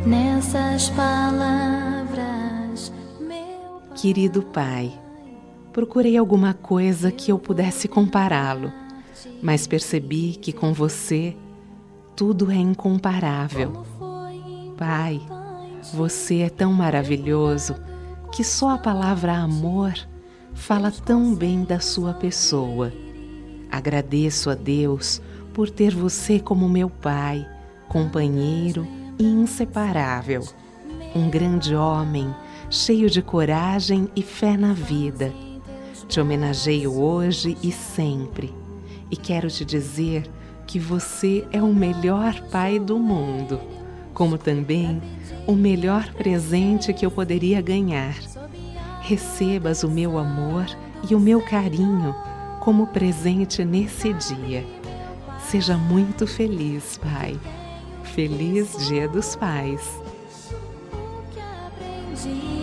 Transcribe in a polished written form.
nessas palavras, meu Pai. Querido Pai, procurei alguma coisa que eu pudesse compará-lo, mas percebi que com você tudo é incomparável. Pai, você é tão maravilhoso que só a palavra amor fala tão bem da sua pessoa. Agradeço a Deus por ter você como meu pai, companheiro e inseparável. Um grande homem, cheio de coragem e fé na vida. Te homenageio hoje e sempre. E quero te dizer que você é o melhor pai do mundo, como também o melhor presente que eu poderia ganhar. Recebas o meu amor e o meu carinho como presente nesse dia. Seja muito feliz, Pai. Feliz Dia dos Pais. Que aprendi